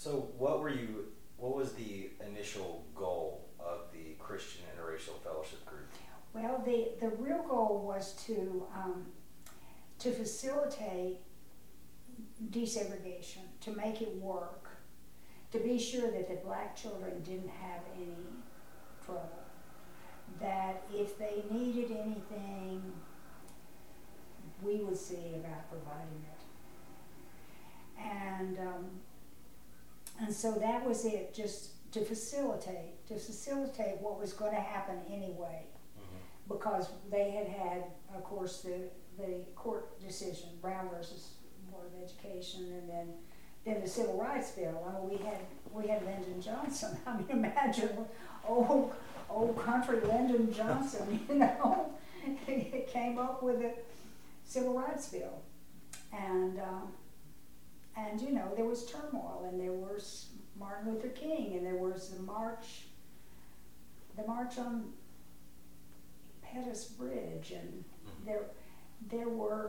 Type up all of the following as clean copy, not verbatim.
So, what was the initial goal of the Christian Interracial Fellowship Group? Well, the real goal was to facilitate desegregation, to make it work, to be sure that the black children didn't have any trouble, that if they needed anything, we would see about providing it. And so that was it, just to facilitate what was going to happen anyway, because they had, of course, the court decision, Brown versus Board of Education, and then the Civil Rights Bill. I mean, we had Lyndon Johnson. I mean, imagine old country Lyndon Johnson, he came up with the Civil Rights Bill, and there was turmoil, and there was Martin Luther King, and there was the march on Pettus Bridge, and there were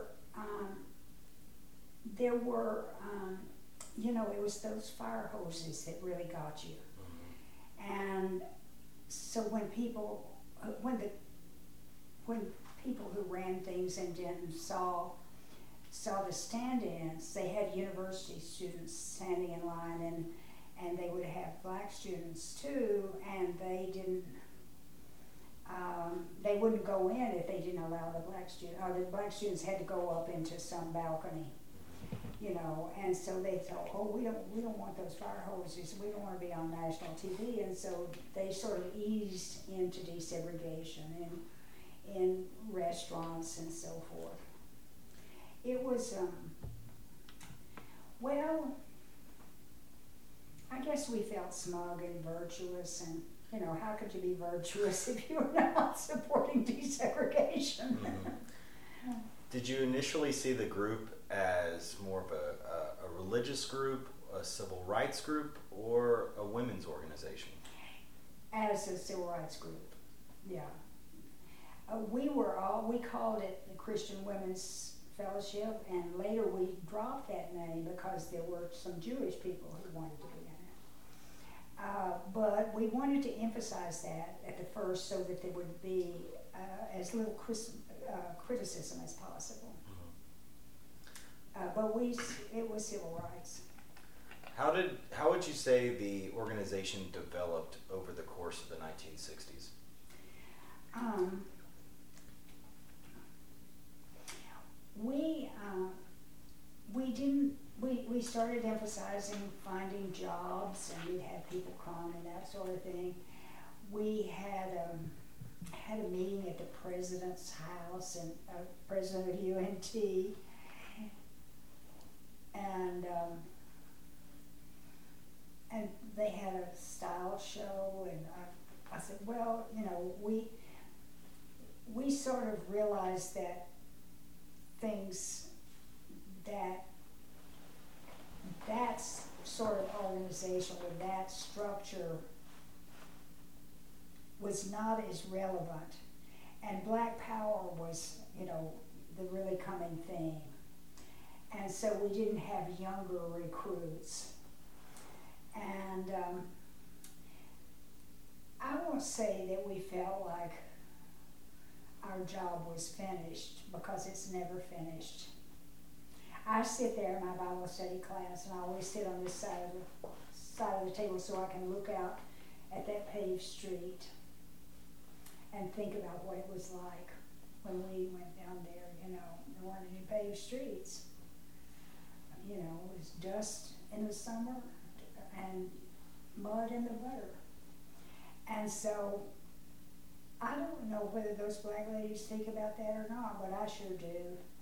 it was those fire hoses that really got you. And so when people who ran things in Denton saw the stand-ins, they had university students standing in line, and they would have black students too, and they wouldn't go in if they didn't allow the black students, or the black students had to go up into some balcony, and so they thought, we don't want those fire hoses, we don't want to be on national TV, and so they sort of eased into desegregation in restaurants and so forth. It was, I guess we felt smug and virtuous, and how could you be virtuous if you're not supporting desegregation? Did you initially see the group as more of a religious group, a civil rights group, or a women's organization? As a civil rights group, yeah. We called it the Christian Women's Fellowship, and later we dropped that name because there were some Jewish people who wanted to be in it. But we wanted to emphasize that at the first so that there would be as little criticism as possible. But it was civil rights. How would you say the organization developed over the course of the 1960s? We started emphasizing finding jobs, and we'd have people come and that sort of thing. We had a meeting at the president's house, and president of UNT, and they had a style show, and I said, we sort of realized that things that sort of organization with that structure was not as relevant, and Black Power was, the really coming theme, and so we didn't have younger recruits, and I won't say that we felt like our job was finished, because it's never finished. I sit there in my Bible study class, and I always sit on this side of the table so I can look out at that paved street and think about what it was like when we went down there. There weren't any paved streets. It was dust in the summer and mud in the winter. And so I don't know whether those black ladies think about that or not, but I sure do.